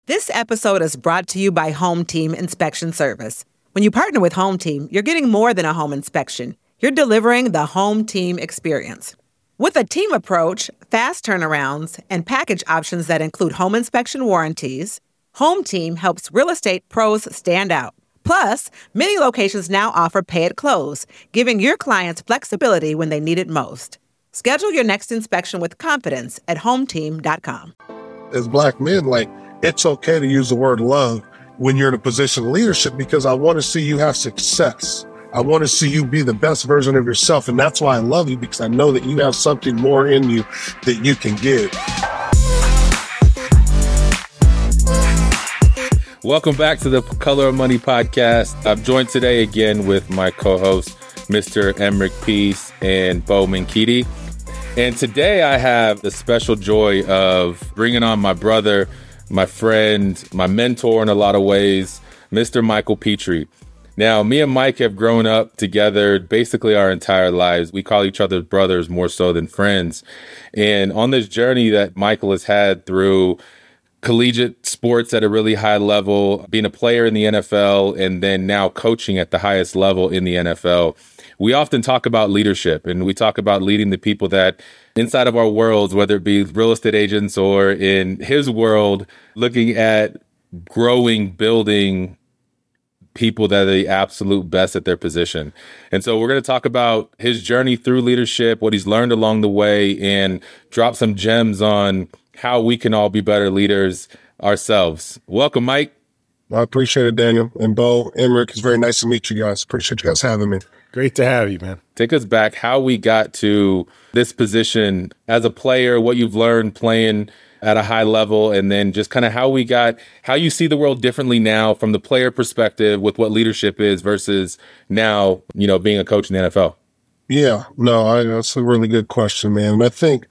This episode is brought to you by Home Team Inspection Service. When you partner with Home Team, you're getting more than a home inspection. You're delivering the Home Team experience. With a team approach, fast turnarounds, and package options that include home inspection warranties, Home Team helps real estate pros stand out. Plus, many locations now offer pay at close, giving your clients flexibility when they need it most. Schedule your next inspection with confidence at hometeam.com. As Black men, it's okay to use the word love when you're in a position of leadership, because I want to see you have success. I want to see you be the best version of yourself. And that's why I love you, because I know that you have something more in you that you can give. Welcome back to the Color of Money podcast. I'm joined today again with my co-host, Mr. Emric Peace and Bo Menkidi. And today I have the special joy of bringing on my brother, my friend, my mentor in a lot of ways, Mr. Michael Petrie. Now, me and Mike have grown up together basically our entire lives. We call each other brothers more so than friends. And on this journey that Michael has had through collegiate sports at a really high level, being a player in the NFL, and then now coaching at the highest level in the NFL, we often talk about leadership, and we talk about leading the people that inside of our worlds, whether it be real estate agents or in his world, looking at growing, building people that are the absolute best at their position. And so we're going to talk about his journey through leadership, what he's learned along the way, and drop some gems on how we can all be better leaders ourselves. Welcome, Mike. I appreciate it, Daniel. And Bo, Emric, it's very nice to meet you guys. Appreciate you guys having me. Great to have you, man. Take us back how we got to this position as a player, what you've learned playing at a high level, and then just kind of how you see the world differently now from the player perspective with what leadership is versus now, being a coach in the NFL. Yeah, no, that's a really good question, man. And I think,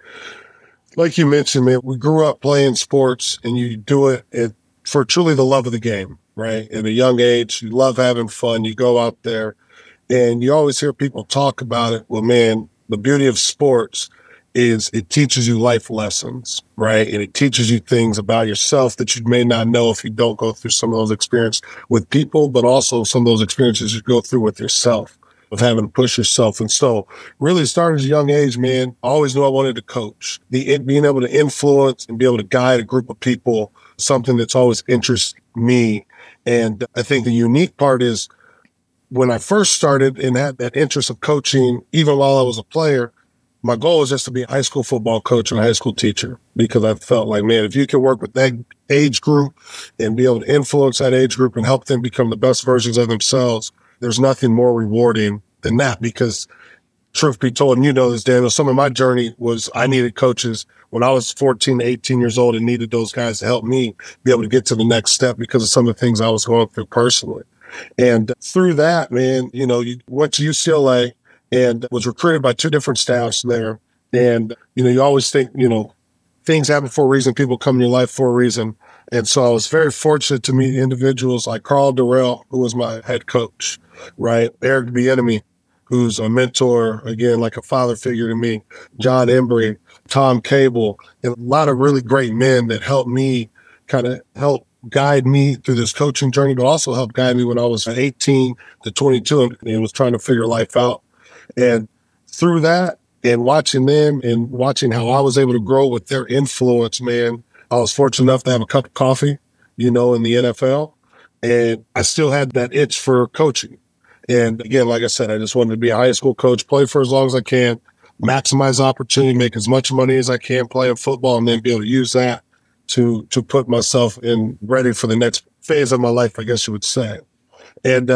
like you mentioned, man, we grew up playing sports, and you do it for truly the love of the game, right? At a young age, you love having fun. You go out there, and you always hear people talk about it. Well, man, the beauty of sports is it teaches you life lessons, right? And it teaches you things about yourself that you may not know if you don't go through some of those experiences with people, but also some of those experiences you go through with yourself, with having to push yourself. And so really started at a young age, man. I always knew I wanted to coach. Being able to influence and be able to guide a group of people, something that's always interested me. And I think the unique part is when I first started and had that interest of coaching, even while I was a player, my goal was just to be a high school football coach and a high school teacher, because I felt like, man, if you can work with that age group and be able to influence that age group and help them become the best versions of themselves, there's nothing more rewarding than that. Because truth be told, and you know this, Daniel, some of my journey was I needed coaches when I was 14 to 18 years old and needed those guys to help me be able to get to the next step because of some of the things I was going through personally. And through that, man, you went to UCLA and was recruited by two different staffs there. And, you always think, things happen for a reason. People come in your life for a reason. And so I was very fortunate to meet individuals like Carl Durrell, who was my head coach, right? Eric Bieniemy, who's a mentor, again, like a father figure to me, John Embry, Tom Cable, and a lot of really great men that helped me help guide me through this coaching journey, but also helped guide me when I was 18 to 22 and was trying to figure life out. And through that and watching them and watching how I was able to grow with their influence, man, I was fortunate enough to have a cup of coffee, in the NFL. And I still had that itch for coaching. And again, like I said, I just wanted to be a high school coach, play for as long as I can, maximize opportunity, make as much money as I can playing football, and then be able to use that to put myself in ready for the next phase of my life, I guess you would say. And,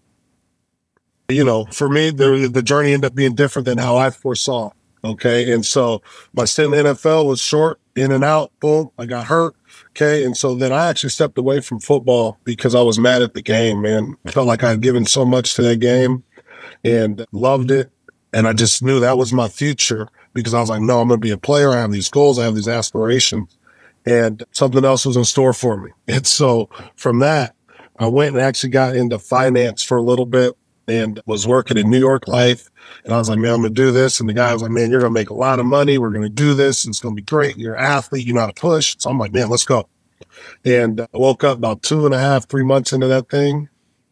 for me, the journey ended up being different than how I foresaw. Okay. And so my stint in the NFL was short, in and out, boom, I got hurt. Okay. And so then I actually stepped away from football because I was mad at the game, man. I felt like I had given so much to that game and loved it. And I just knew that was my future because I was like, no, I'm going to be a player. I have these goals. I have these aspirations. And something else was in store for me. And so from that, I went and actually got into finance for a little bit and was working in New York Life. And I was like, man, I'm going to do this. And the guy was like, man, you're going to make a lot of money. We're going to do this. It's going to be great. You're an athlete. You know how to push. So I'm like, man, let's go. And I woke up about 2.5, 3 months into that thing.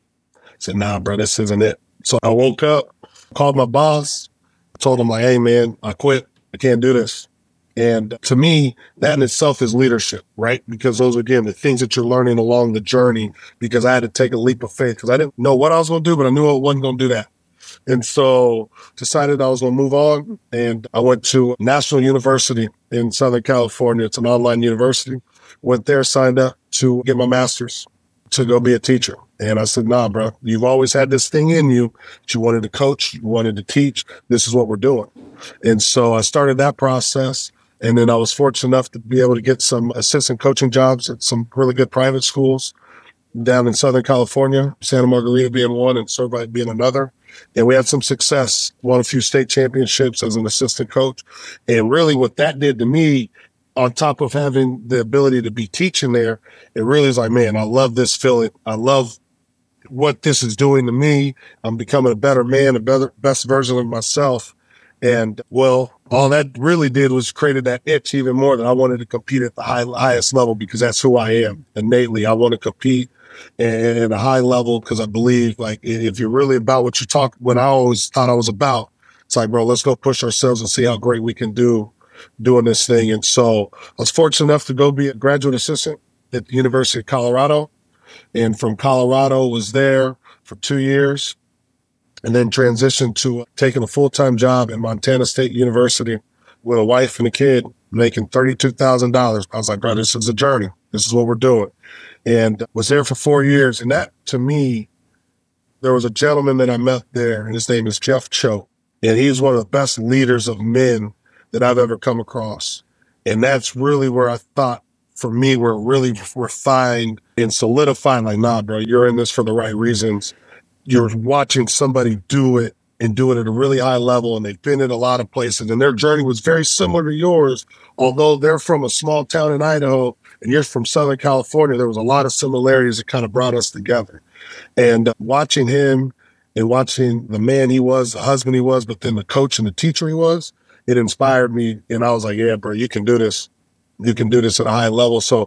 I said, nah, bro, this isn't it. So I woke up, called my boss, told him like, hey man, I quit. I can't do this. And to me, that in itself is leadership, right? Because those are, again, the things that you're learning along the journey, because I had to take a leap of faith because I didn't know what I was going to do, but I knew I wasn't going to do that. And so decided I was going to move on. And I went to National University in Southern California. It's an online university. Went there, signed up to get my master's to go be a teacher. And I said, nah, bro, you've always had this thing in you that you wanted to coach, you wanted to teach. This is what we're doing. And so I started that process. And then I was fortunate enough to be able to get some assistant coaching jobs at some really good private schools down in Southern California, Santa Margarita being one and Servite being another. And we had some success, won a few state championships as an assistant coach. And really what that did to me, on top of having the ability to be teaching there, it really is like, man, I love this feeling. I love what this is doing to me. I'm becoming a better man, best version of myself. And well, all that really did was created that itch even more that I wanted to compete at the highest level, because that's who I am innately. I want to compete at a high level because I believe, like, if you're really about what I always thought I was about, it's like, bro, let's go push ourselves and see how great we can do doing this thing. And so I was fortunate enough to go be a graduate assistant at the University of Colorado. And from Colorado, was there for 2 years. And then transitioned to taking a full-time job at Montana State University with a wife and a kid, making $32,000. I was like, bro, this is a journey. This is what we're doing. And was there for 4 years. And that, to me, there was a gentleman that I met there, and his name is Jeff Cho. And he's one of the best leaders of men that I've ever come across. And that's really where I thought, for me, we're really refined and solidified. Like, nah, bro, you're in this for the right reasons. You're watching somebody do it and do it at a really high level, and they've been in a lot of places, and their journey was very similar to yours. Although they're from a small town in Idaho and you're from Southern California, there was a lot of similarities that kind of brought us together. And watching him and watching the man he was, the husband he was, but then the coach and the teacher he was, it inspired me. And I was like, yeah, bro, you can do this. You can do this at a high level. So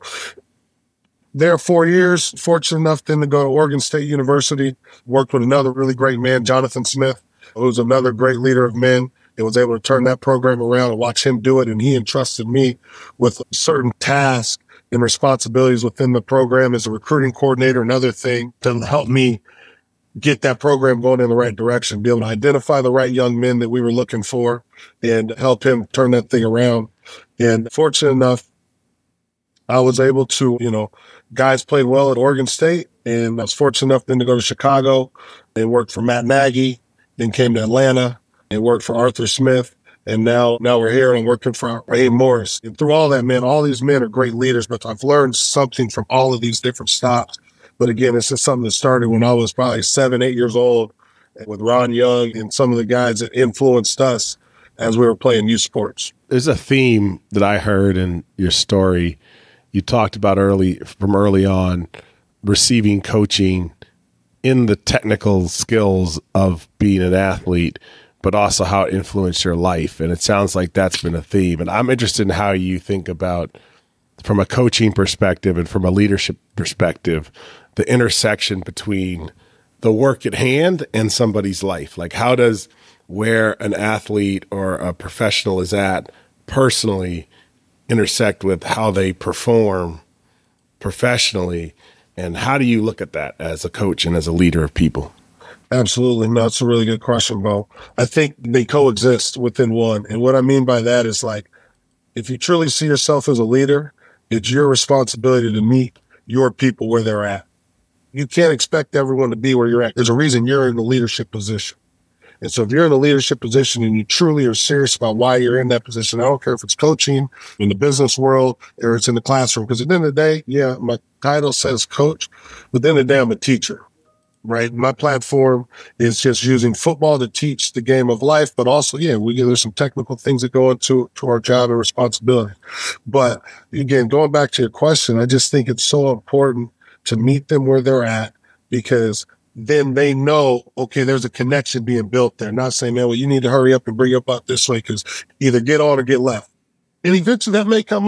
there 4 years, fortunate enough then to go to Oregon State University, worked with another really great man, Jonathan Smith, who was another great leader of men, and was able to turn that program around and watch him do it. And he entrusted me with certain tasks and responsibilities within the program as a recruiting coordinator, another thing to help me get that program going in the right direction, be able to identify the right young men that we were looking for and help him turn that thing around. And fortunate enough, I was able to, guys played well at Oregon State, and I was fortunate enough then to go to Chicago and worked for Matt Nagy, then came to Atlanta and worked for Arthur Smith. And now we're here and I'm working for Raheem Morris. And through all that, man, all these men are great leaders, but I've learned something from all of these different stops. But again, this is something that started when I was probably 7, 8 years old with Ron Young and some of the guys that influenced us as we were playing youth sports. There's a theme that I heard in your story. You talked about early on receiving coaching in the technical skills of being an athlete, but also how it influenced your life. And it sounds like that's been a theme. And I'm interested in how you think about, from a coaching perspective and from a leadership perspective, the intersection between the work at hand and somebody's life. Like, how does where an athlete or a professional is at personally intersect with how they perform professionally? And how do you look at that as a coach and as a leader of people? Absolutely. No, it's a really good question, Bo. I think they coexist within one. And what I mean by that is, like, if you truly see yourself as a leader, it's your responsibility to meet your people where they're at. You can't expect everyone to be where you're at. There's a reason you're in the leadership position. And so if you're in a leadership position and you truly are serious about why you're in that position, I don't care if it's coaching in the business world or it's in the classroom, because at the end of the day, yeah, my title says coach, but at the end of the day, I'm a teacher, right? My platform is just using football to teach the game of life, but also, there's some technical things that go into our job and responsibility. But again, going back to your question, I just think it's so important to meet them where they're at, because then they know, okay, there's a connection being built there. Not saying, man, well, you need to hurry up and bring it up out this way, because either get on or get left. And eventually that may come up,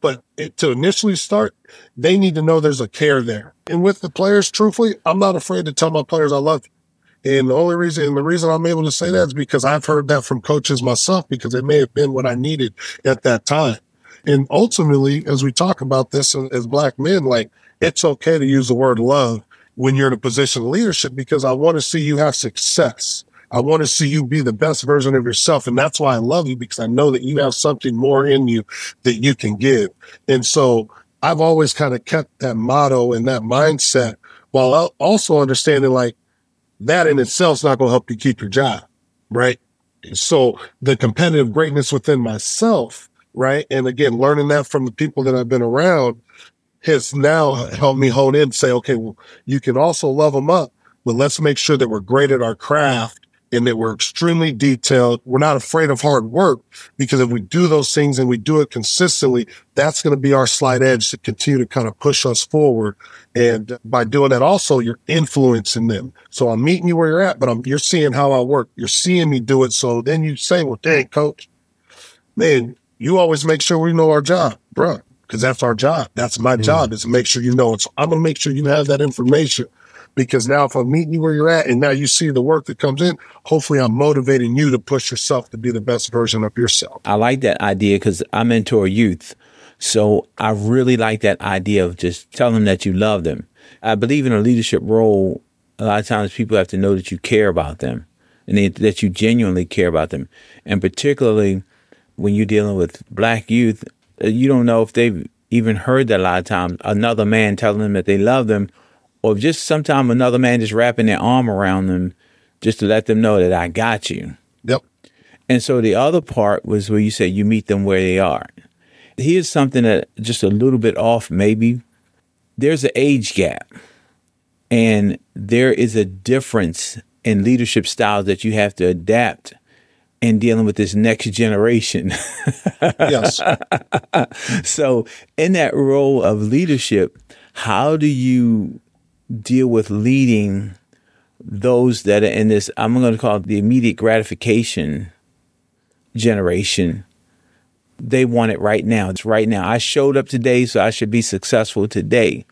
But to initially start, they need to know there's a care there. And with the players, truthfully, I'm not afraid to tell my players I love you. And the reason I'm able to say that is because I've heard that from coaches myself, because it may have been what I needed at that time. And ultimately, as we talk about this as Black men, like, it's okay to use the word love when you're in a position of leadership, because I want to see you have success. I want to see you be the best version of yourself. And that's why I love you, because I know that you have something more in you that you can give. And so I've always kind of kept that motto and that mindset, while also understanding, like, that in itself is not going to help you keep your job, right? So the competitive greatness within myself, right? And again, learning that from the people that I've been around has now helped me hone in and say, okay, well, you can also love them up, but let's make sure that we're great at our craft and that we're extremely detailed. We're not afraid of hard work, because if we do those things and we do it consistently, that's going to be our slight edge to continue to kind of push us forward. And by doing that, also, you're influencing them. So I'm meeting you where you're at, but you're seeing how I work. You're seeing me do it. So then you say, well, dang, coach, man, you always make sure we know our job, bro, because that's our job. That's my job, is to make sure you know it. So I'm going to make sure you have that information. Because now if I'm meeting you where you're at and now you see the work that comes in, hopefully I'm motivating you to push yourself to be the best version of yourself. I like that idea because I mentor youth. So I really like that idea of just telling them that you love them. I believe in a leadership role, a lot of times people have to know that you care about them and that you genuinely care about them. And particularly when you're dealing with Black youth, you don't know if they've even heard that a lot of times, another man telling them that they love them, or just sometimes another man just wrapping their arm around them just to let them know that I got you. Yep. And so the other part was where you said you meet them where they are. Here's something that just a little bit off maybe. There's an age gap, and there is a difference in leadership styles that you have to adapt in dealing with this next generation. Yes. So in that role of leadership, how do you deal with leading those that are in this, I'm going to call it the immediate gratification generation? They want it right now. It's right now. I showed up today, so I should be successful today.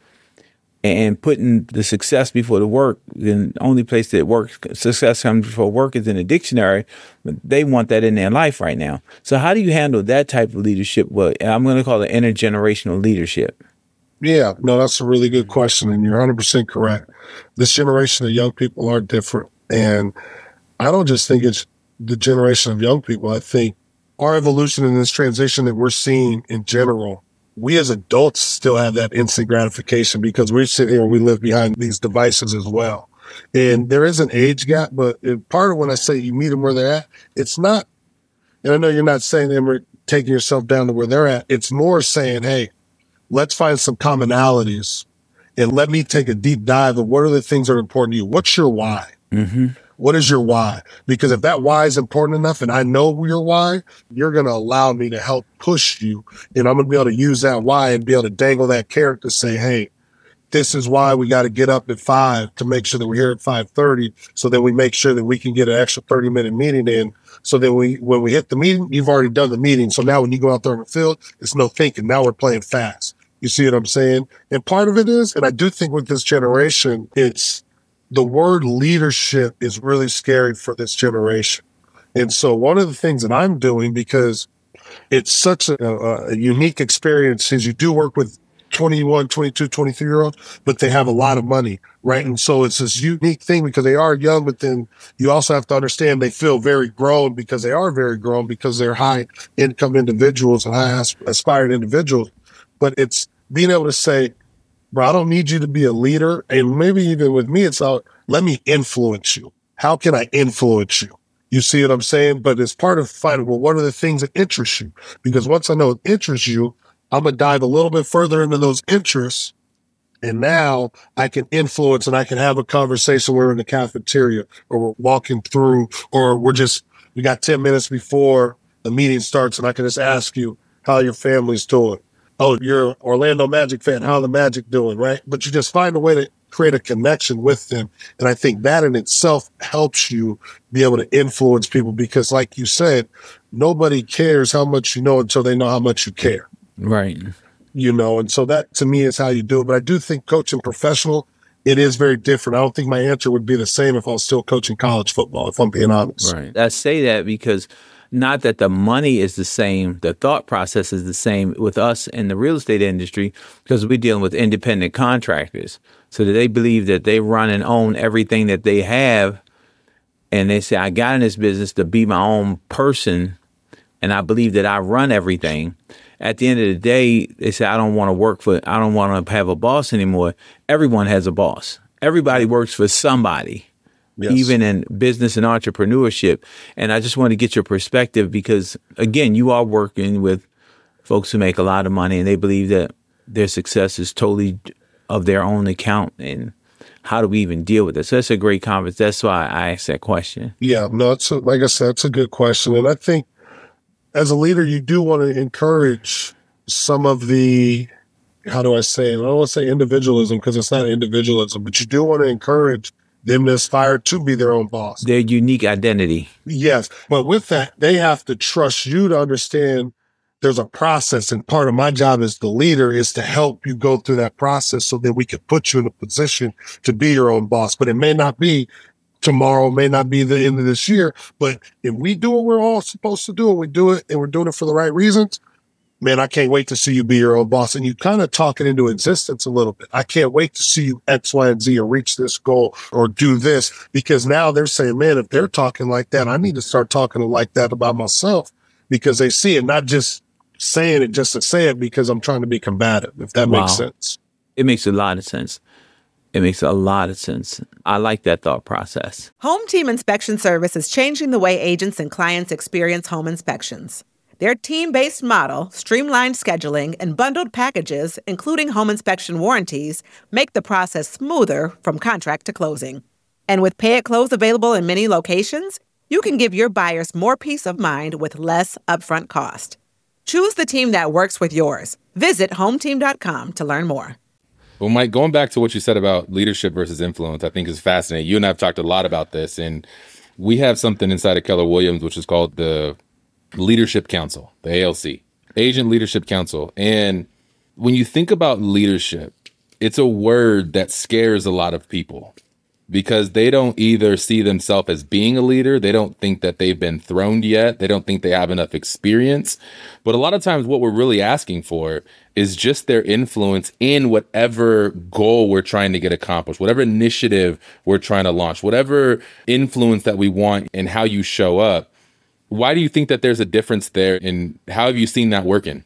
And putting the success before the work, the only place that success comes before work is in a dictionary, but they want that in their life right now. So how do you handle that type of leadership? Well, I'm going to call it intergenerational leadership. Yeah, no, that's a really good question, and you're 100% correct. This generation of young people are different, and I don't just think it's the generation of young people. I think our evolution in this transition that we're seeing in general, we as adults still have that instant gratification because we sit here and we live behind these devices as well. And there is an age gap, but part of when I say you meet them where they're at, it's not, and I know you're not saying them taking yourself down to where they're at. It's more saying, hey, let's find some commonalities and let me take a deep dive of what are the things that are important to you. What's your why? Mm-hmm. What is your why? Because if that why is important enough and I know your why, you're going to allow me to help push you. And I'm going to be able to use that why and be able to dangle that carrot to say, hey, this is why we got to get up at 5 to make sure that we're here at 5:30. So that we make sure that we can get an extra 30-minute meeting in. So that when we hit the meeting, you've already done the meeting. So now when you go out there on the field, it's no thinking. Now we're playing fast. You see what I'm saying? And part of it is, and I do think with this generation, it's the word leadership is really scary for this generation. And so one of the things that I'm doing, because it's such a unique experience, is you do work with 21, 22, 23-year-olds, but they have a lot of money, right? And so it's this unique thing because they are young, but then you also have to understand they feel very grown because they are very grown because they're high income individuals and high aspiring individuals. But it's being able to say, bro, I don't need you to be a leader. And maybe even with me, it's like, let me influence you. How can I influence you? You see what I'm saying? But it's part of finding, well, what are the things that interest you? Because once I know it interests you, I'm going to dive a little bit further into those interests. And now I can influence and I can have a conversation. We're in the cafeteria or we're walking through, or we got 10 minutes before the meeting starts and I can just ask you how your family's doing. Oh, you're an Orlando Magic fan. How are the Magic doing, right? But you just find a way to create a connection with them. And I think that in itself helps you be able to influence people because like you said, nobody cares how much you know until they know how much you care. Right. And so that to me is how you do it. But I do think coaching professional, it is very different. I don't think my answer would be the same if I was still coaching college football, if I'm being honest. Right. I say that because not that the money is the same, the thought process is the same with us in the real estate industry, because we're dealing with independent contractors. So that they believe that they run and own everything that they have. And they say, I got in this business to be my own person, and I believe that I run everything. At the end of the day, they say, I don't want to have a boss anymore. Everyone has a boss. Everybody works for somebody, yes, even in business and entrepreneurship. And I just want to get your perspective because, again, you are working with folks who make a lot of money, and they believe that their success is totally of their own account. And how do we even deal with this? So that's a great conversation. That's why I asked that question. Yeah, no, like I said, it's a good question. And I think as a leader, you do want to encourage some of the, how do I say it? I don't want to say individualism because it's not individualism, but you do want to encourage them to aspire to be their own boss. Their unique identity. Yes. But with that, they have to trust you to understand there's a process. And part of my job as the leader is to help you go through that process so that we can put you in a position to be your own boss. But it may not be tomorrow, may not be the end of this year. But if we do what we're all supposed to do and we do it and we're doing it for the right reasons, man, I can't wait to see you be your own boss. And you kind of talk it into existence a little bit. I can't wait to see you X, Y, and Z or reach this goal or do this, because now they're saying, man, if they're talking like that, I need to start talking like that about myself, because they see it, not just saying it just to say it because I'm trying to be combative, if that makes sense. It makes a lot of sense. It makes a lot of sense. I like that thought process. Home Team Inspection Service is changing the way agents and clients experience home inspections. Their team-based model, streamlined scheduling, and bundled packages, including home inspection warranties, make the process smoother from contract to closing. And with Pay at Close available in many locations, you can give your buyers more peace of mind with less upfront cost. Choose the team that works with yours. Visit hometeam.com to learn more. Well, Mike, going back to what you said about leadership versus influence, I think is fascinating. You and I have talked a lot about this, and we have something inside of Keller Williams, which is called the Leadership Council, the ALC, Agent Leadership Council. And when you think about leadership, it's a word that scares a lot of people because they don't either see themselves as being a leader. They don't think that they've been throned yet. They don't think they have enough experience. But a lot of times what we're really asking for is just their influence in whatever goal we're trying to get accomplished, whatever initiative we're trying to launch, whatever influence that we want and how you show up. Why do you think that there's a difference there, and how have you seen that working?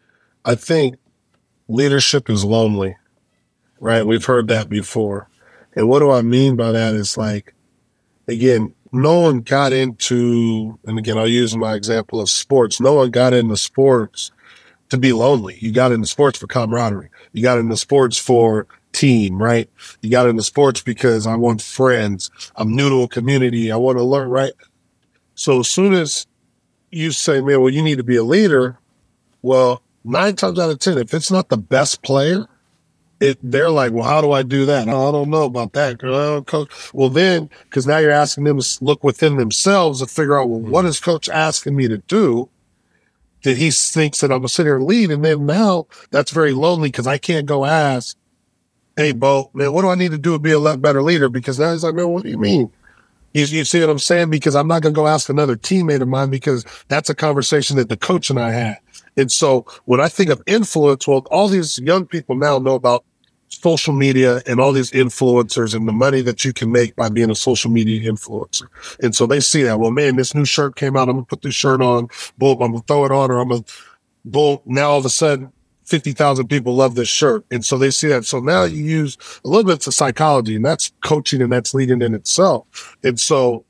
I think leadership is lonely, right? We've heard that before. And what do I mean by that is, like, again, no one got into, and again, I'll use my example of sports. No one got into sports to be lonely. You got into sports for camaraderie. You got into sports for team, right? You got into sports because I want friends. I'm new to a community. I want to learn, right? So as soon as you say, man, well, you need to be a leader, well, 9 times out of 10, if it's not the best player, they're like, well, how do I do that? I don't know about that, coach. Well, then, because now you're asking them to look within themselves and figure out, well, what is coach asking me to do that he thinks that I'm going to sit here and lead? And then now that's very lonely because I can't go ask, hey, Bo, man, what do I need to do to be a lot better leader? Because now he's like, man, what do you mean? You see what I'm saying? Because I'm not going to go ask another teammate of mine because that's a conversation that the coach and I had. And so when I think of influence, well, all these young people now know about social media and all these influencers and the money that you can make by being a social media influencer. And so they see that, well, man, this new shirt came out. I'm going to put this shirt on. Boom, I'm going to throw it on, or I'm going to, boom. Now all of a sudden, 50,000 people love this shirt. And so they see that. So now you use a little bit of psychology, and that's coaching and that's leading in itself. And so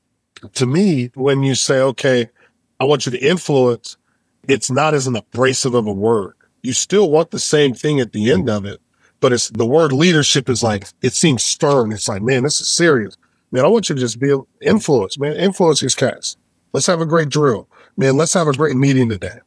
to me, when you say, okay, I want you to influence, it's not as an abrasive of a word. You still want the same thing at the end of it, but it's the word leadership is like, it seems stern. It's like, man, this is serious. Man, I want you to just be influence, man. Influence these guys. Let's have a great drill. Man, let's have a great meeting today.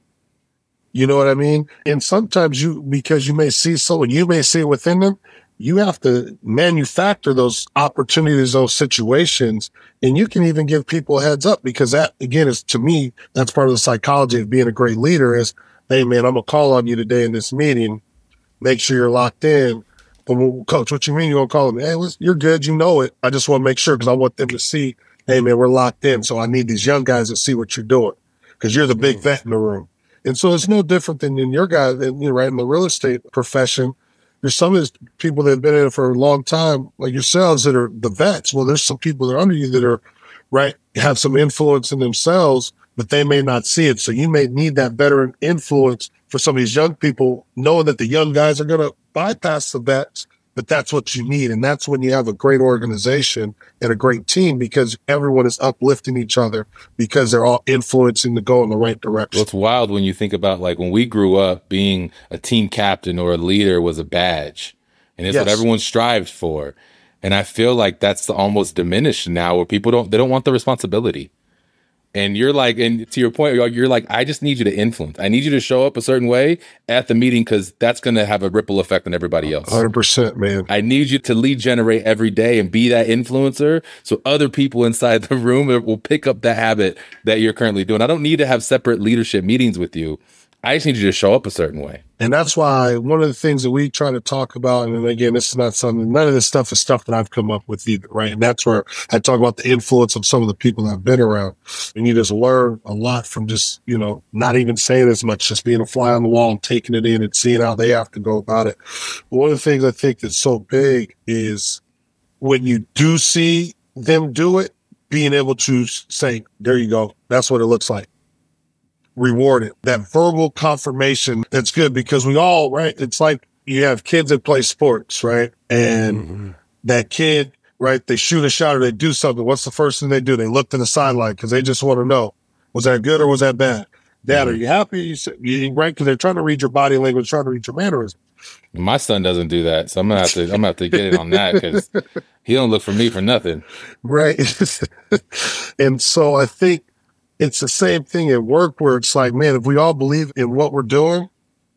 You know what I mean? And sometimes because you may see someone, you may see it within them, you have to manufacture those opportunities, those situations, and you can even give people a heads up, because that, again, is, to me, that's part of the psychology of being a great leader is hey, man, I'm going to call on you today in this meeting. Make sure you're locked in. But, Coach, what you mean you're going to call them? Hey, you're good. You know it. I just want to make sure because I want them to see, hey, man, we're locked in. So I need these young guys to see what you're doing because you're the big vet in the room. And so it's no different than in your guys, right, in the real estate profession. There's some of these people that have been in it for a long time, like yourselves, that are the vets. Well, there's some people that are under you that are, right, have some influence in themselves, but they may not see it. So you may need that veteran influence for some of these young people, knowing that the young guys are going to bypass the vets, but that's what you need. And that's when you have a great organization and a great team because everyone is uplifting each other because they're all influencing to go in the right direction. Well, it's wild when you think about like when we grew up, being a team captain or a leader was a badge. And it's what everyone strived for. And I feel like that's almost diminished now where people don't want the responsibility. And you're like, and to your point, you're like, I just need you to influence. I need you to show up a certain way at the meeting because that's going to have a ripple effect on everybody else. 100%, man. I need you to lead generate every day and be that influencer so other people inside the room will pick up that habit that you're currently doing. I don't need to have separate leadership meetings with you. I just need you to show up a certain way. And that's why one of the things that we try to talk about, and again, this is not something, none of this stuff is stuff that I've come up with either, right? And that's where I talk about the influence of some of the people that I've been around. And you just learn a lot from just, not even saying as much, just being a fly on the wall and taking it in and seeing how they have to go about it. But one of the things I think that's so big is when you do see them do it, being able to say, there you go, that's what it looks like. Reward it. That verbal confirmation, that's good because we all, right? It's like you have kids that play sports, right? And that kid, right? They shoot a shot or they do something. What's the first thing they do? They look to the sideline because they just want to know, was that good or was that bad? Dad, are you happy? Right? Because they're trying to read your body language, trying to read your mannerisms. My son doesn't do that, so I'm gonna have to get in on that because he don't look for me for nothing. Right. And so I think it's the same thing at work where it's like, man, if we all believe in what we're doing,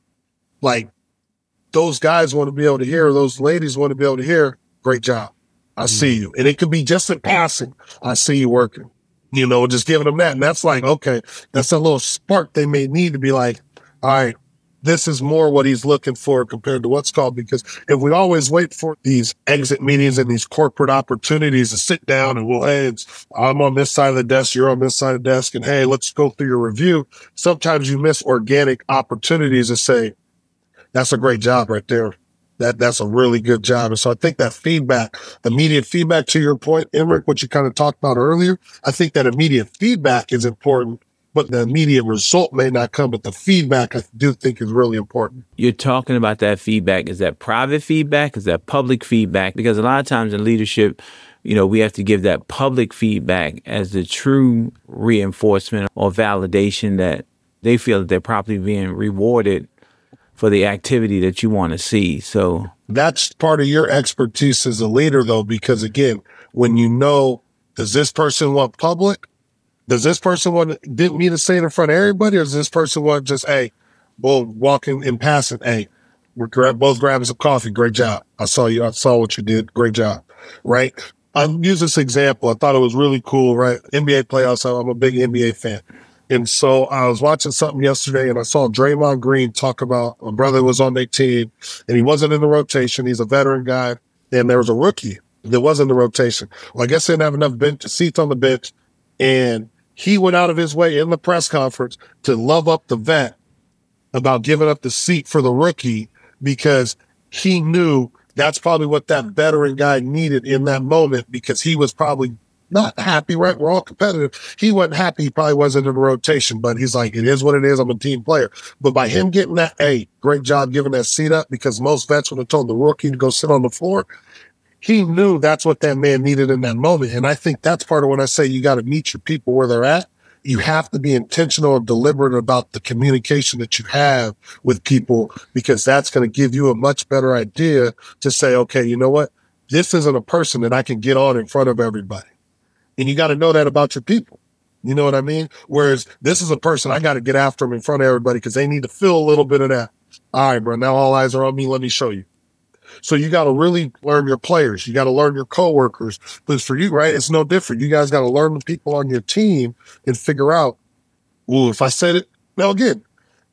like those guys want to be able to hear, those ladies want to be able to hear, great job. I see you. And it could be just in passing. I see you working, just giving them that. And that's like, okay, that's a little spark they may need to be like, all right, this is more what he's looking for compared to what's called. Because if we always wait for these exit meetings and these corporate opportunities to sit down and, well, hey, I'm on this side of the desk, you're on this side of the desk, and hey, let's go through your review. Sometimes you miss organic opportunities to say, that's a great job right there. That's a really good job. And so I think that feedback, immediate feedback to your point, Emrick, what you kind of talked about earlier, I think that immediate feedback is important. But the immediate result may not come, but the feedback I do think is really important. You're talking about that feedback. Is that private feedback? Is that public feedback? Because a lot of times in leadership, we have to give that public feedback as the true reinforcement or validation that they feel that they're properly being rewarded for the activity that you want to see. So that's part of your expertise as a leader, though, because again, when does this person want public? Does this person didn't mean to say it in front of everybody, or does this person want just, hey, boom, walking and passing, hey, we're both grabbing some coffee, great job. I saw what you did, great job, right? I'll use this example. I thought it was really cool, right? NBA playoffs, I'm a big NBA fan. And so I was watching something yesterday and I saw Draymond Green talk about a brother who was on their team and he wasn't in the rotation. He's a veteran guy. And there was a rookie that wasn't in the rotation. Well, I guess they didn't have enough seats on the bench. And he went out of his way in the press conference to love up the vet about giving up the seat for the rookie because he knew that's probably what that veteran guy needed in that moment because he was probably not happy, right? We're all competitive. He wasn't happy. He probably wasn't in the rotation, but he's like, it is what it is. I'm a team player. But by him getting that, hey, great job giving that seat up because most vets would have told the rookie to go sit on the floor. He knew that's what that man needed in that moment. And I think that's part of when I say you got to meet your people where they're at. You have to be intentional and deliberate about the communication that you have with people because that's going to give you a much better idea to say, okay, you know what? This isn't a person that I can get on in front of everybody. And you got to know that about your people. You know what I mean? Whereas this is a person I got to get after them in front of everybody because they need to feel a little bit of that. All right, bro, now all eyes are on me. Let me show you. So you got to really learn your players. You got to learn your coworkers. But for you, right, it's no different. You guys got to learn the people on your team and figure out, well, if I said it, now again,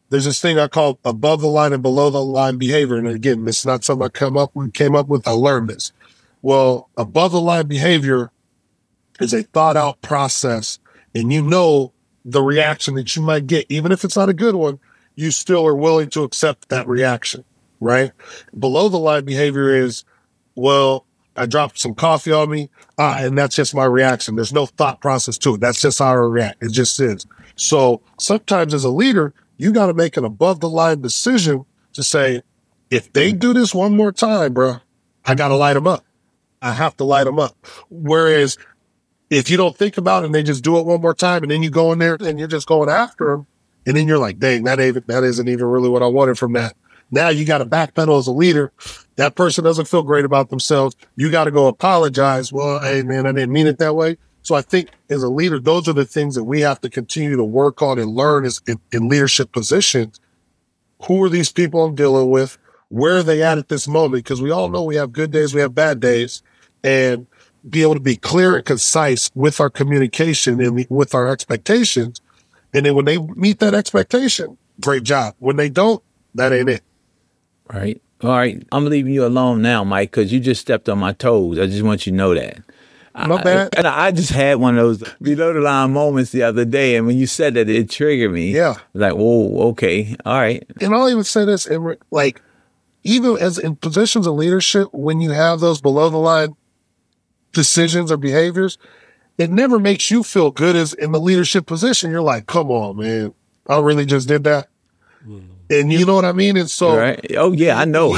there's this thing I call above the line and below the line behavior. And again, it's not something I came up with. I learned this. Well, above the line behavior is a thought out process, and you know the reaction that you might get, even if it's not a good one, you still are willing to accept that reaction, right? Below the line behavior is, well, I dropped some coffee on me, and that's just my reaction. There's no thought process to it. That's just how I react. It just is. So sometimes as a leader, you got to make an above the line decision to say, if they do this one more time, bro, I got to light them up. I have to light them up. Whereas if you don't think about it and they just do it one more time and then you go in there and you're just going after them, and then you're like, dang, that isn't even really what I wanted from that. Now you got to backpedal as a leader. That person doesn't feel great about themselves. You got to go apologize. Well, hey, man, I didn't mean it that way. So I think as a leader, those are the things that we have to continue to work on and learn in leadership positions. Who are these people I'm dealing with? Where are they at this moment? Because we all know we have good days, we have bad days, and be able to be clear and concise with our communication and with our expectations. And then when they meet that expectation, great job. When they don't, that ain't it. Right. All right. I'm leaving you alone now, Mike, because you just stepped on my toes. I just want you to know that. Not bad. And I just had one of those below the line moments the other day. And when you said that, it triggered me. Yeah. Like, whoa, okay. All right. And I'll even say this, like, even as in positions of leadership, when you have those below the line decisions or behaviors, it never makes you feel good as in the leadership position. You're like, come on, man, I really just did that. And you know what I mean? And so, right. Oh yeah, I know.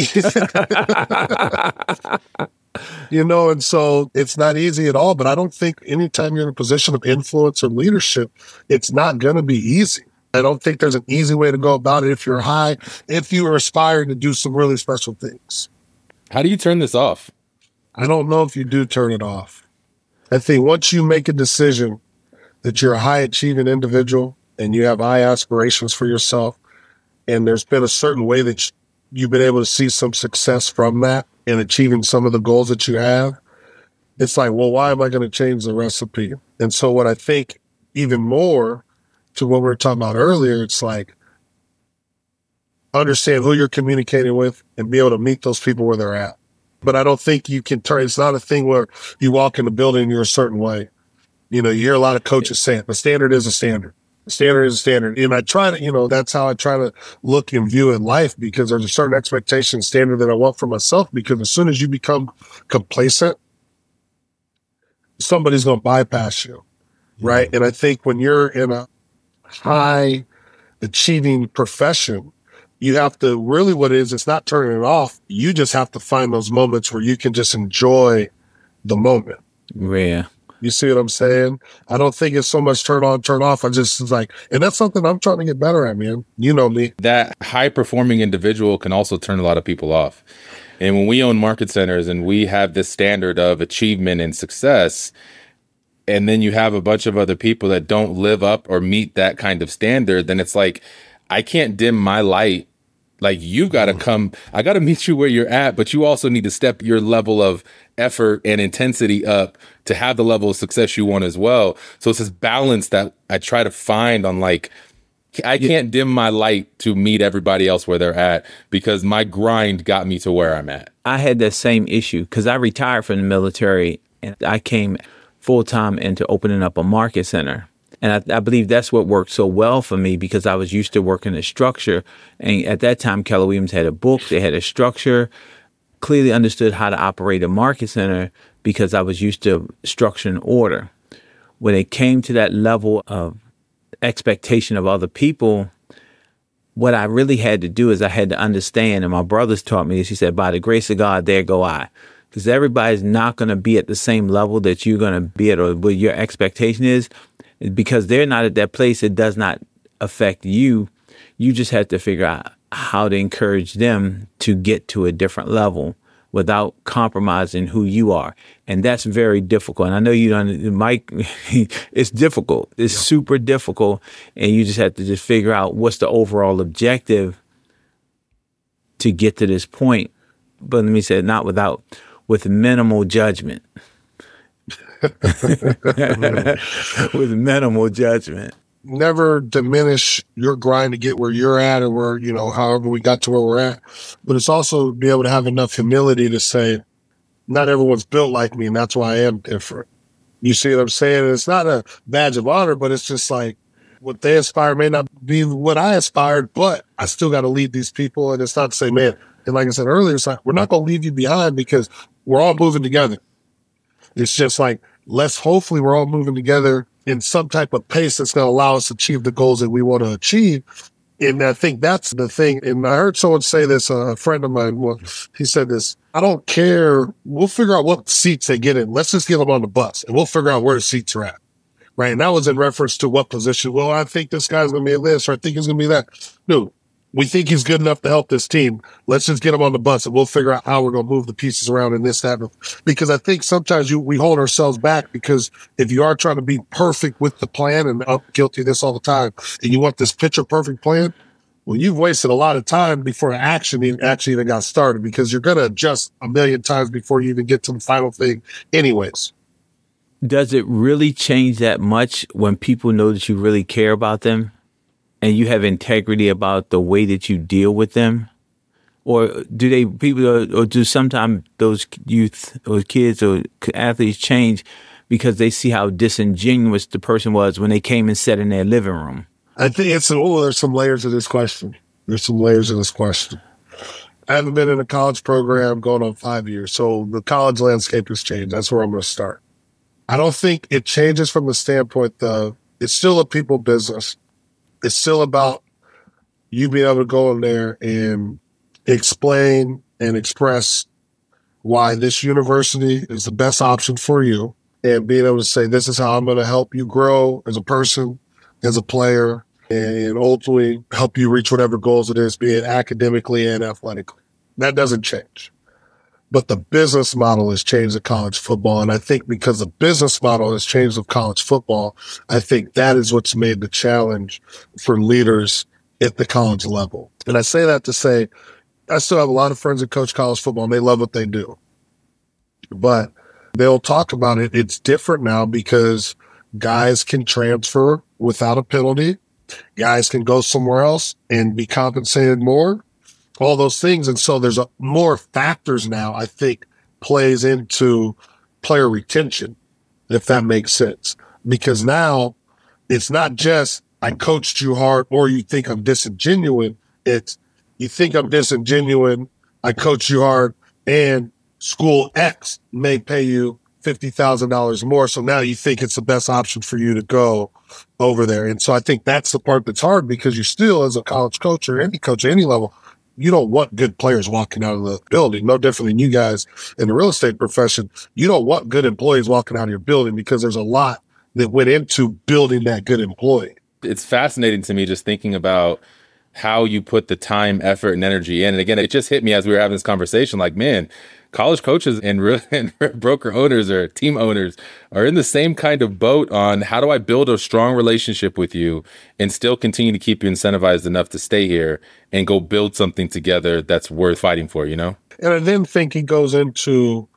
And so it's not easy at all, but I don't think anytime you're in a position of influence or leadership, it's not going to be easy. I don't think there's an easy way to go about it if you are aspiring to do some really special things. How do you turn this off? I don't know if you do turn it off. I think once you make a decision that you're a high achieving individual and you have high aspirations for yourself, and there's been a certain way that you've been able to see some success from that and achieving some of the goals that you have, it's like, well, why am I going to change the recipe? And so what I think even more to what we were talking about earlier, it's like, understand who you're communicating with and be able to meet those people where they're at. But I don't think you can turn, it's not a thing where you walk in the building and you're a certain way. You hear a lot of coaches saying, the standard is a standard. The standard is a standard. And I try to, that's how I try to look and view in life, because there's a certain expectation standard that I want for myself, because as soon as you become complacent, somebody's going to bypass you. Right. And I think when you're in a high achieving profession, you have to really, what it is, it's not turning it off. You just have to find those moments where you can just enjoy the moment. Yeah. You see what I'm saying? I don't think it's so much turn on, turn off. I just, it's like, and that's something I'm trying to get better at, man. You know me. That high performing individual can also turn a lot of people off. And when we own market centers and we have this standard of achievement and success, and then you have a bunch of other people that don't live up or meet that kind of standard, then it's like, I can't dim my light. Like, you got to come, I got to meet you where you're at, but you also need to step your level of effort and intensity up to have the level of success you want as well. So it's this balance that I try to find on, like, I can't dim my light to meet everybody else where they're at, because my grind got me to where I'm at. I had that same issue because I retired from the military and I came full-time into opening up a market center. And I believe that's what worked so well for me, because I was used to working a structure. And at that time, Keller Williams had a book, they had a structure, clearly understood how to operate a market center because I was used to structure and order. When it came to that level of expectation of other people, what I really had to do is I had to understand, and my brothers taught me this, he said, by the grace of God, there go I. Because everybody's not going to be at the same level that you're going to be at, or what your expectation is. Because they're not at that place, it does not affect you. You just have to figure out how to encourage them to get to a different level without compromising who you are. And that's very difficult. And I know you don't, Mike, it's difficult. It's super difficult. And you just have to just figure out what's the overall objective to get to this point. But let me say, not with minimal judgment. With minimal judgment. never diminish your grind to get where you're at or where, however we got to where we're at. But it's also be able to have enough humility to say, not everyone's built like me, and that's why I am different. You see what I'm saying? And it's not a badge of honor, but it's just like what they aspire may not be what I aspired, but I still got to lead these people. And it's not to say, man, and like I said earlier, it's like, we're not going to leave you behind because we're all moving together. It's just like, hopefully we're all moving together in some type of pace that's going to allow us to achieve the goals that we want to achieve. And I think that's the thing. And I heard someone say this, a friend of mine, he said this, I don't care. We'll figure out what seats they get in. Let's just get them on the bus and we'll figure out where the seats are at. Right. And that was in reference to what position. Well, I think this guy's going to be this, or I think he's going to be that. No, we think he's good enough to help this team. Let's just get him on the bus and we'll figure out how we're going to move the pieces around in this, that. Because I think sometimes we hold ourselves back because if you are trying to be perfect with the plan, and I'm guilty of this all the time, and you want this picture perfect plan, well, you've wasted a lot of time before action actually even got started because you're going to adjust a million times before you even get to the final thing anyways. Does it really change that much when people know that you really care about them and you have integrity about the way that you deal with them? Or do sometimes those youth or kids or athletes change because they see how disingenuous the person was when they came and sat in their living room? I think there's some layers to this question. I haven't been in a college program going on 5 years, so the college landscape has changed. That's where I'm going to start. I don't think it changes from the standpoint of it's still a people business. It's still about you being able to go in there and explain and express why this university is the best option for you and being able to say, this is how I'm going to help you grow as a person, as a player, and ultimately help you reach whatever goals it is, be it academically and athletically. That doesn't change. But the business model has changed in college football. And I think because the business model has changed with college football, I think that is what's made the challenge for leaders at the college level. And I say that to say, I still have a lot of friends that coach college football and they love what they do. But they'll talk about it. It's different now because guys can transfer without a penalty. Guys can go somewhere else and be compensated more. All those things. And so there's more factors now, I think, plays into player retention, if that makes sense. Because now it's not just I coached you hard or you think I'm disingenuous. It's you think I'm disingenuous, I coached you hard, and school X may pay you $50,000 more. So now you think it's the best option for you to go over there. And so I think that's the part that's hard because you still, as a college coach or any coach at any level, you don't want good players walking out of the building. No different than you guys in the real estate profession. You don't want good employees walking out of your building because there's a lot that went into building that good employee. It's fascinating to me just thinking about how you put the time, effort, and energy in. And again, it just hit me as we were having this conversation, like, man, college coaches and broker owners or team owners are in the same kind of boat on how do I build a strong relationship with you and still continue to keep you incentivized enough to stay here and go build something together that's worth fighting for, you know? And I then think it goes into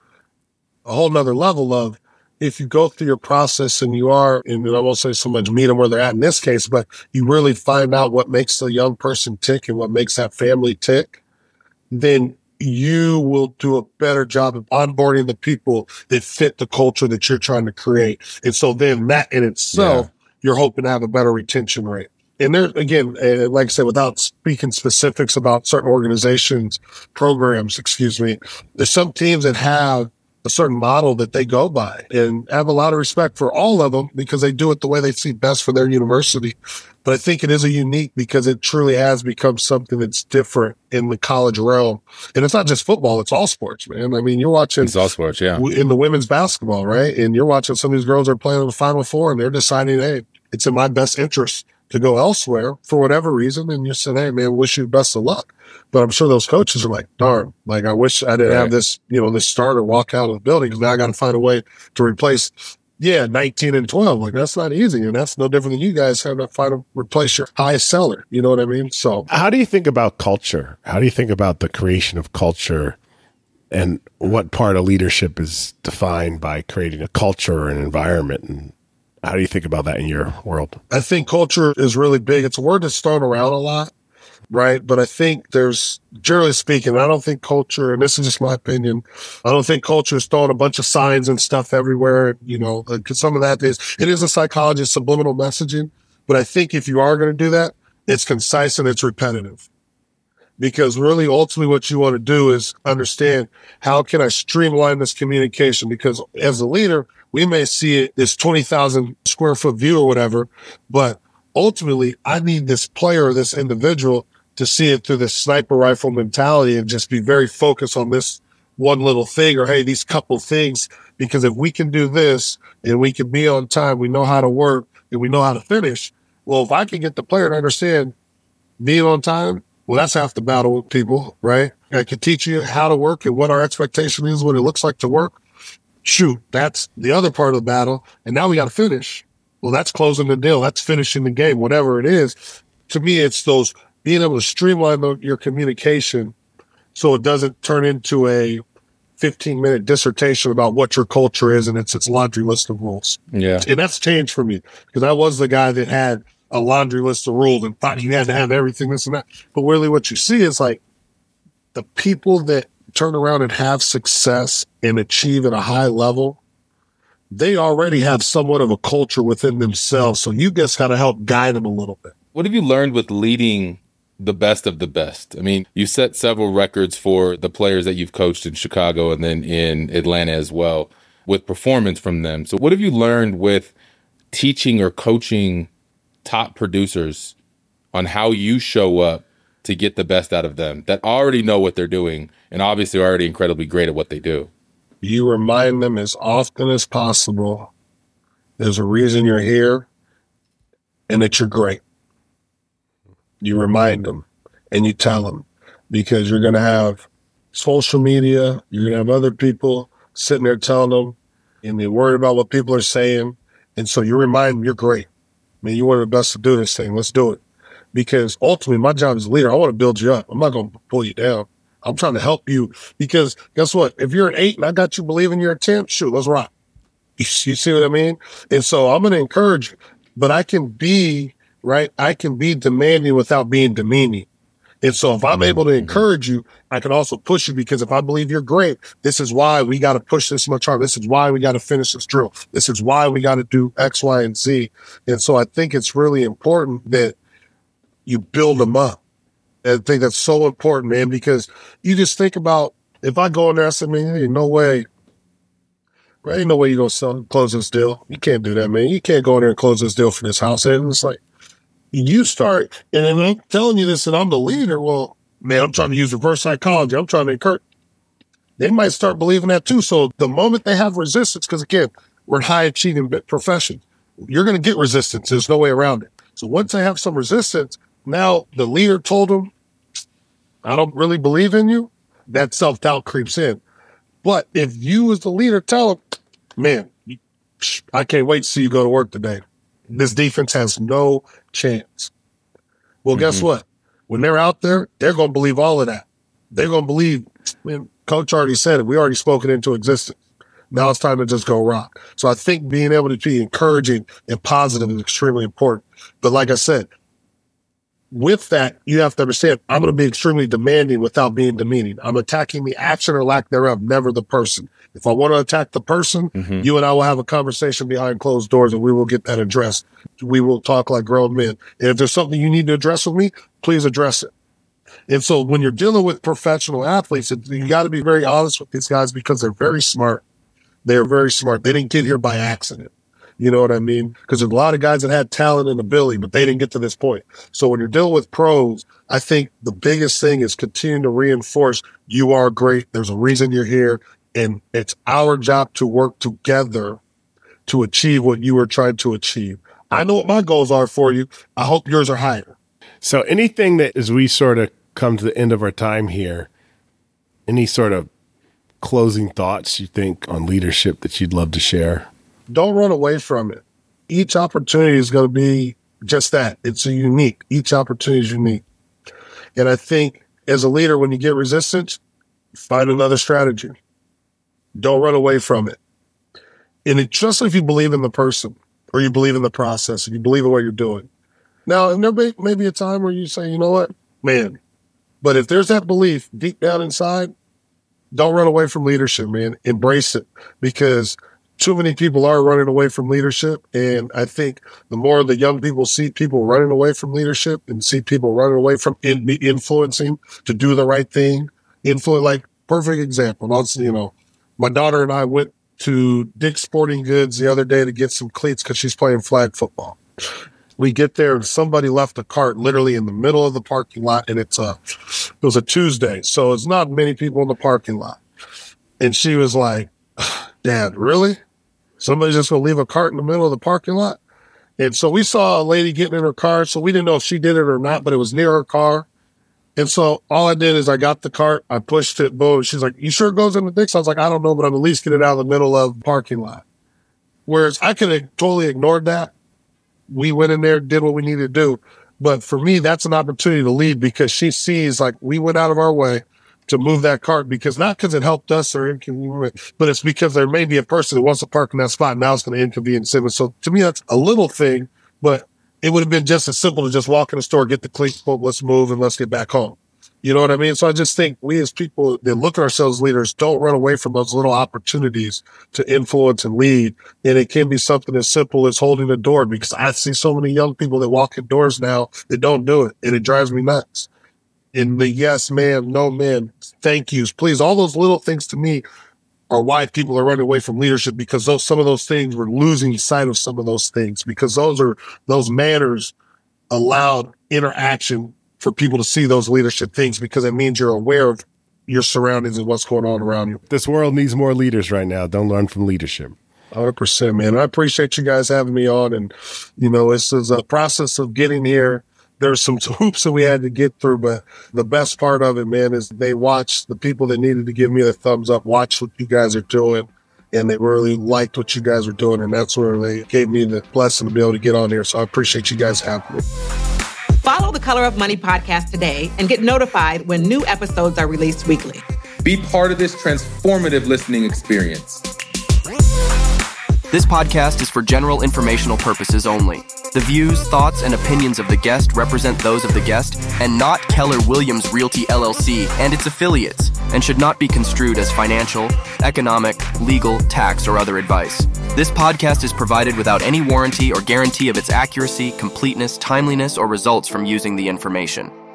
a whole nother level of if you go through your process and you are, and I won't say so much meet them where they're at in this case, but you really find out what makes the young person tick and what makes that family tick, then you will do a better job of onboarding the people that fit the culture that you're trying to create. And so then that in itself, you're hoping to have a better retention rate. And there, again, like I said, without speaking specifics about certain organizations, programs, there's some teams that have a certain model that they go by and have a lot of respect for all of them because they do it the way they see best for their university. But I think it is a unique because it truly has become something that's different in the college realm. And it's not just football, it's all sports, man. I mean, you're watching it's all sports, yeah. In the women's basketball, right? And you're watching some of these girls are playing in the Final Four and they're deciding, hey, it's in my best interest to go elsewhere for whatever reason. And you said, hey, man, wish you best of luck. But I'm sure those coaches are like, darn, like I wish I didn't have this, this starter walk out of the building because now I got to find a way to replace, 19 and 12. Like that's not easy. And that's no different than you guys having to find to replace your highest seller. You know what I mean? So how do you think about culture? How do you think about the creation of culture and what part of leadership is defined by creating a culture or an environment? And How do you think about that in your world? I think culture is really big. It's a word that's thrown around a lot, right? But I think there's, generally speaking, I don't think culture, and this is just my opinion, I don't think culture is throwing a bunch of signs and stuff everywhere. Because some of that it is a psychologist, subliminal messaging. But I think if you are going to do that, it's concise and it's repetitive. Because really, ultimately, what you want to do is understand, how can I streamline this communication? Because as a leader, we may see it as 20,000 square foot view or whatever, but ultimately, I need this player, this individual, to see it through this sniper rifle mentality and just be very focused on this one little thing, or, hey, these couple things. Because if we can do this and we can be on time, we know how to work and we know how to finish. Well, if I can get the player to understand being on time, well, that's half the battle with people, right? I can teach you how to work and what our expectation is, what it looks like to work. Shoot, that's the other part of the battle. And now we got to finish. Well, that's closing the deal. That's finishing the game, whatever it is. To me, it's those being able to streamline your communication so it doesn't turn into a 15-minute dissertation about what your culture is and it's its laundry list of rules. Yeah. And that's changed for me, because I was the guy that had a laundry list of rules and thought you had to have everything, this and that. But really what you see is like the people that turn around and have success and achieve at a high level, they already have somewhat of a culture within themselves. So you just got to help guide them a little bit. What have you learned with leading the best of the best? I mean, you set several records for the players that you've coached in Chicago and then in Atlanta as well, with performance from them. So what have you learned with teaching or coaching top producers on how you show up to get the best out of them that already know what they're doing and obviously are already incredibly great at what they do? You remind them as often as possible there's a reason you're here and that you're great. You remind them and you tell them, because you're going to have social media, you're going to have other people sitting there telling them, and they're worried about what people are saying. And so you remind them you're great. I mean, you're one of the best to do this thing. Let's do it. Because ultimately, my job as a leader, I want to build you up. I'm not going to pull you down. I'm trying to help you, because guess what? If you're an 8 and I got you believing you're a 10, shoot, let's rock. You see what I mean? And so I'm going to encourage you, but I can be, right? I can be demanding without being demeaning. And so if I'm able to encourage you, I can also push you, because if I believe you're great, this is why we got to push this much harder. This is why we got to finish this drill. This is why we got to do X, Y, and Z. And so I think it's really important that you build them up. I think that's so important, man, because you just think about, if I go in there, I say, man, ain't no way. There ain't no way you're going to close this deal. You can't do that, man. You can't go in there and close this deal for this house. And it's like, you start, and I'm telling you this, and I'm the leader. Well, man, I'm trying to use reverse psychology. I'm trying to encourage. They might start believing that too. So the moment they have resistance, because again, we're a high achieving profession, you're going to get resistance. There's no way around it. So once they have some resistance, now the leader told them, I don't really believe in you. That self-doubt creeps in. But if you as the leader tell them, man, I can't wait to see you go to work today. This defense has no chance. Well, guess what? When they're out there, they're going to believe all of that. They're going to believe, man, coach already said it. We already spoke it into existence. Now it's time to just go rock. So I think being able to be encouraging and positive is extremely important. But like I said, with that, you have to understand, I'm going to be extremely demanding without being demeaning. I'm attacking the action or lack thereof, never the person. If I want to attack the person, you and I will have a conversation behind closed doors and we will get that addressed. We will talk like grown men. And if there's something you need to address with me, please address it. And so when you're dealing with professional athletes, you got to be very honest with these guys, because they're very smart. They're very smart. They didn't get here by accident. You know what I mean? Because there's a lot of guys that had talent and ability, but they didn't get to this point. So when you're dealing with pros, I think the biggest thing is continuing to reinforce you are great. There's a reason you're here. And it's our job to work together to achieve what you are trying to achieve. I know what my goals are for you. I hope yours are higher. So anything that, as we sort of come to the end of our time here, any sort of closing thoughts you think on leadership that you'd love to share? Don't run away from it. Each opportunity is going to be just that. It's a unique. Each opportunity is unique. And I think as a leader, when you get resistance, find another strategy. Don't run away from it. And especially if you believe in the person. or you believe in the process, and you believe in what you're doing. Now, and there may be a time where you say, you know what, man, but if there's that belief deep down inside, don't run away from leadership, man. Embrace it, because too many people are running away from leadership. And I think the more the young people see people running away from leadership and see people running away from influencing to do the right thing, like perfect example. My daughter and I went to Dick's Sporting Goods the other day to get some cleats because she's playing flag football. We get there and somebody left a cart literally in the middle of the parking lot, and it was a Tuesday, so it's not many people in the parking lot. And she was like, Dad, really? Somebody's just going to leave a cart in the middle of the parking lot? And so we saw a lady getting in her car, so we didn't know if she did it or not, but it was near her car. And so all I did is I got the cart, I pushed it, boom. She's like, you sure it goes in the Dick's? I was like, I don't know, but I'm at least get it out of the middle of the parking lot. Whereas I could have totally ignored that. We went in there, did what we needed to do. But for me, that's an opportunity to lead, because she sees, like, we went out of our way to move that cart, because not because it helped us or inconvenience, but it's because there may be a person who wants to park in that spot. And now it's going to inconvenience him. And so to me, that's a little thing, but it would have been just as simple to just walk in the store, get the cleats, let's move, and let's get back home. You know what I mean? So I just think we as people that look at ourselves as leaders don't run away from those little opportunities to influence and lead. And it can be something as simple as holding a door, because I see so many young people that walk indoors now that don't do it. And it drives me nuts. And the yes, ma'am, no, ma'am, thank yous, please. All those little things to me are why people are running away from leadership, because some of those things, we're losing sight of some of those things, because those manners allowed interaction for people to see those leadership things, because it means you're aware of your surroundings and what's going on around you. This world needs more leaders right now. Don't learn from leadership. 100%, man. I appreciate you guys having me on. And, this is a process of getting here. There's some hoops that we had to get through, but the best part of it, man, is they watched the people that needed to give me the thumbs up, watch what you guys are doing, and they really liked what you guys were doing. And that's where they gave me the blessing to be able to get on here. So I appreciate you guys having me. Follow the Color of Money podcast today and get notified when new episodes are released weekly. Be part of this transformative listening experience. This podcast is for general informational purposes only. The views, thoughts, and opinions of the guest represent those of the guest and not Keller Williams Realty LLC and its affiliates, and should not be construed as financial, economic, legal, tax, or other advice. This podcast is provided without any warranty or guarantee of its accuracy, completeness, timeliness, or results from using the information.